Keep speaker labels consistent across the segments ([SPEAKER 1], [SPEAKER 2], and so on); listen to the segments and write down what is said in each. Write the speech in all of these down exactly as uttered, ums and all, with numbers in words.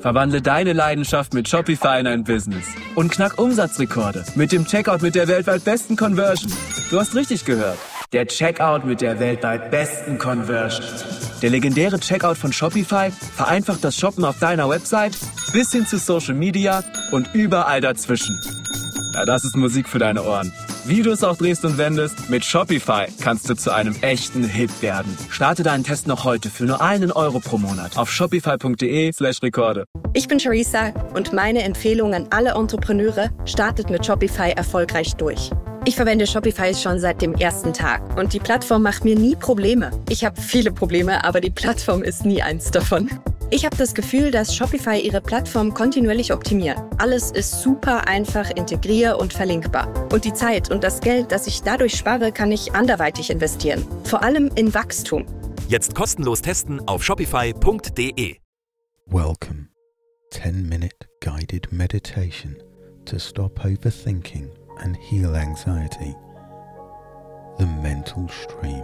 [SPEAKER 1] Verwandle deine Leidenschaft mit Shopify in ein Business. Und knack Umsatzrekorde mit dem Checkout mit der weltweit besten Conversion. Du hast richtig gehört. Der Checkout mit der weltweit besten Conversion. Der legendäre Checkout von Shopify vereinfacht das Shoppen auf deiner Website bis hin zu Social Media und überall dazwischen. Ja, das ist Musik für deine Ohren. Wie du es auch drehst und wendest, mit Shopify kannst du zu einem echten Hit werden. Starte deinen Test noch heute für nur einen Euro pro Monat auf shopify.de slash Rekorde.
[SPEAKER 2] Ich bin Charissa und meine Empfehlung an alle Entrepreneure: startet mit Shopify erfolgreich durch. Ich verwende Shopify schon seit dem ersten Tag und die Plattform macht mir nie Probleme. Ich habe viele Probleme, aber die Plattform ist nie eins davon. Ich habe das Gefühl, dass Shopify ihre Plattform kontinuierlich optimiert. Alles ist super einfach integrier- und verlinkbar. Und die Zeit und das Geld, das ich dadurch spare, kann ich anderweitig investieren. Vor allem in Wachstum.
[SPEAKER 3] Jetzt kostenlos testen auf shopify punkt de.
[SPEAKER 4] Welcome. ten minute guided meditation to stop overthinking and heal anxiety. The Mental Stream.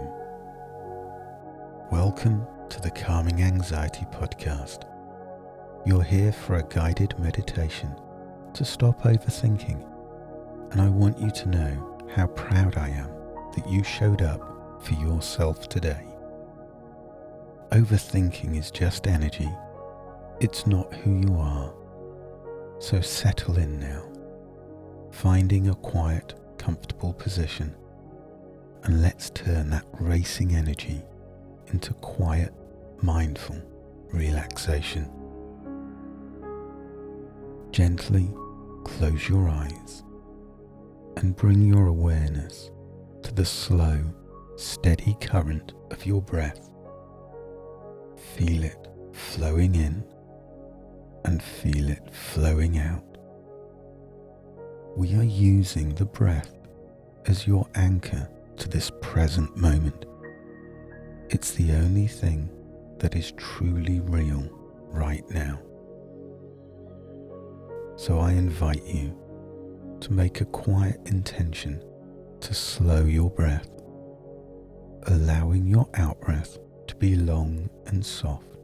[SPEAKER 4] Welcome to the Calming Anxiety Podcast. You're here for a guided meditation to stop overthinking, and I want you to know how proud I am that you showed up for yourself today. Overthinking is just energy. It's not who you are. So settle in now, finding a quiet, comfortable position, and let's turn that racing energy into quiet, mindful relaxation. Gently close your eyes and bring your awareness to the slow, steady current of your breath. Feel it flowing in and feel it flowing out. We are using the breath as your anchor to this present moment. It's the only thing that is truly real right now. So I invite you to make a quiet intention to slow your breath, allowing your out-breath to be long and soft.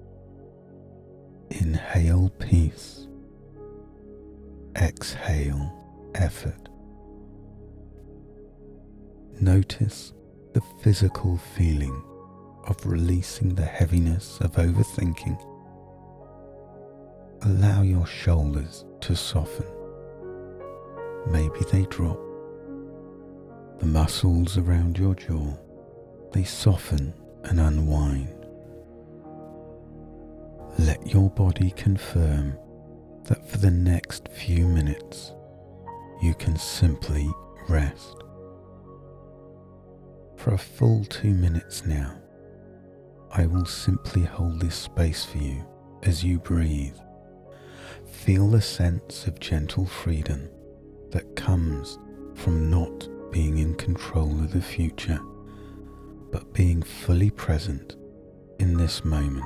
[SPEAKER 4] Inhale peace. Exhale effort. Notice the physical feeling of releasing the heaviness of overthinking. Allow your shoulders to soften. Maybe they drop. The muscles around your jaw, they soften and unwind. Let your body confirm that for the next few minutes you can simply rest. For a full two minutes now, I will simply hold this space for you as you breathe. Feel the sense of gentle freedom that comes from not being in control of the future, but being fully present in this moment.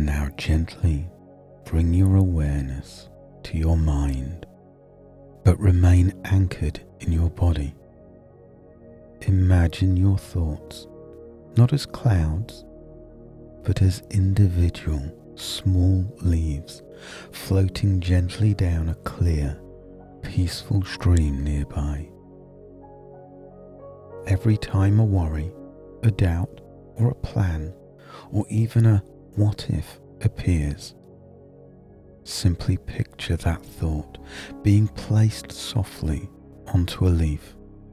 [SPEAKER 4] Now gently bring your awareness to your mind, but remain anchored in your body. Imagine your thoughts not as clouds, but as individual small leaves floating gently down a clear, peaceful stream nearby. Every time a worry, a doubt, or a plan, or even a what if appears, simply picture that thought being placed softly onto a leaf.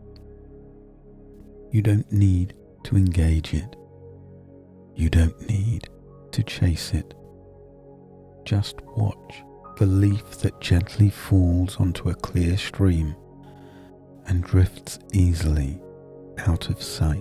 [SPEAKER 4] You don't need to engage it. You don't need to chase it. Just watch the leaf that gently falls onto a clear stream and drifts easily out of sight.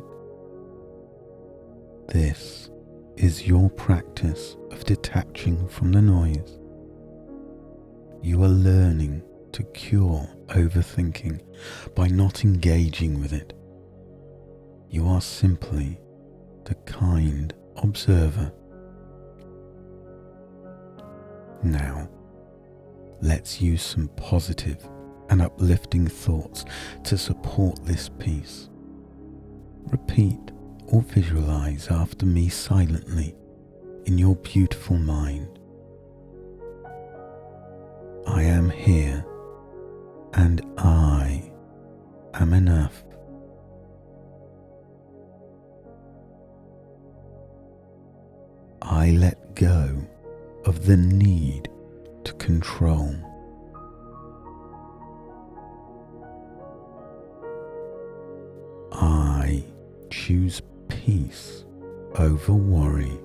[SPEAKER 4] This is your practice of detaching from the noise. You are learning to cure overthinking by not engaging with it. You are simply the kind observer. Now, let's use some positive and uplifting thoughts to support this peace. Repeat or visualize after me silently in your beautiful mind. I am here and I am enough. I let go of the need to control. I choose peace over worry.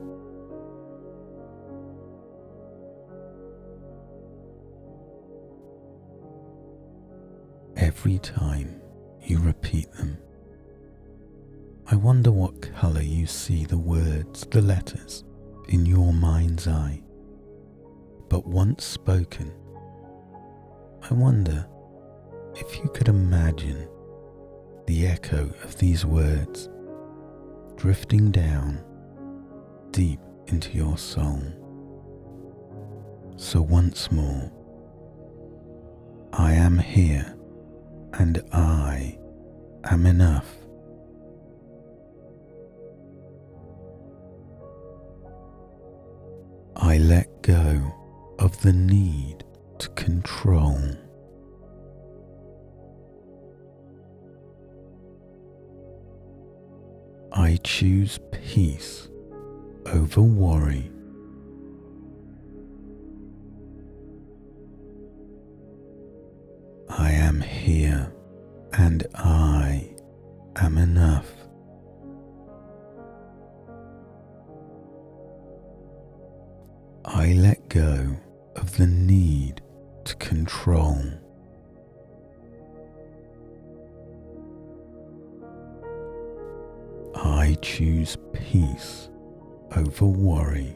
[SPEAKER 4] Every time you repeat them, I wonder what colour you see the words, the letters, in your mind's eye. But once spoken, I wonder if you could imagine the echo of these words drifting down deep into your soul. So once more, I am here and I am enough. I let go of the need to control. I choose peace over worry. I am here and I am enough. I let go of the need to control. I choose peace over worry.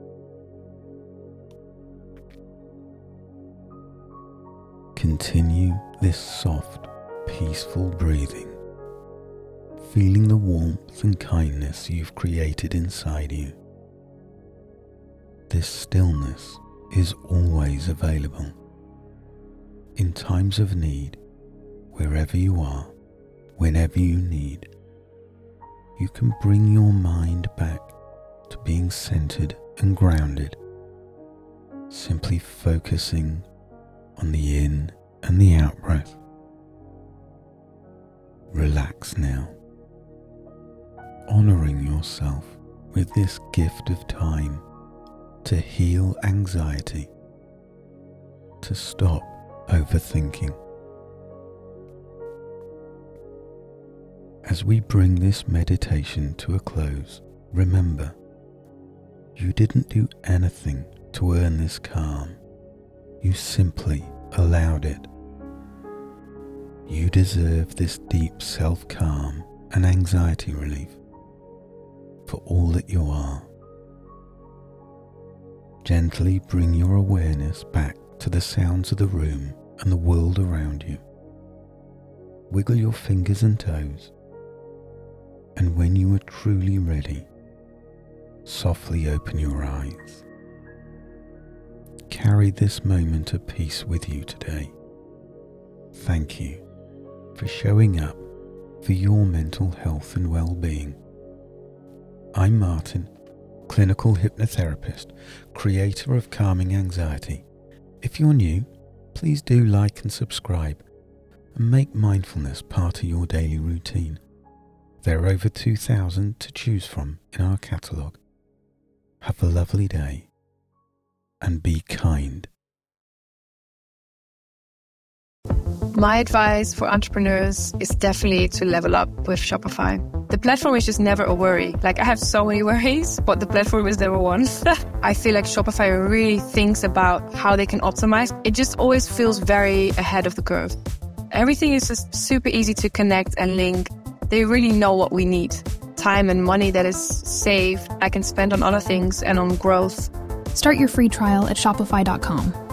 [SPEAKER 4] Continue this soft, peaceful breathing, feeling the warmth and kindness you've created inside you. This stillness is always available. In times of need, wherever you are, whenever you need, you can bring your mind back to being centered and grounded, simply focusing on the in and the out breath. Relax now, honoring yourself with this gift of time to heal anxiety, to stop overthinking. As we bring this meditation to a close, remember, you didn't do anything to earn this calm. You simply allowed it. You deserve this deep self-calm and anxiety relief for all that you are. Gently bring your awareness back to the sounds of the room and the world around you. Wiggle your fingers and toes, and when you are truly ready, softly open your eyes. carry this moment of peace with you today. Thank you for showing up for your mental health and well-being. I'm Martin, clinical hypnotherapist, creator of Calming Anxiety. If you're new, please do like and subscribe and make mindfulness part of your daily routine. There are over two thousand to choose from in our catalogue. Have a lovely day and be kind.
[SPEAKER 5] My advice for entrepreneurs is definitely to level up with Shopify. The platform is just never a worry. Like, I have so many worries, but the platform is never one. I feel like Shopify really thinks about how they can optimize. It just always feels very ahead of the curve. Everything is just super easy to connect and link. They really know what we need. Time and money that is saved, I can spend on other things and on growth.
[SPEAKER 6] Start your free trial at shopify dot com.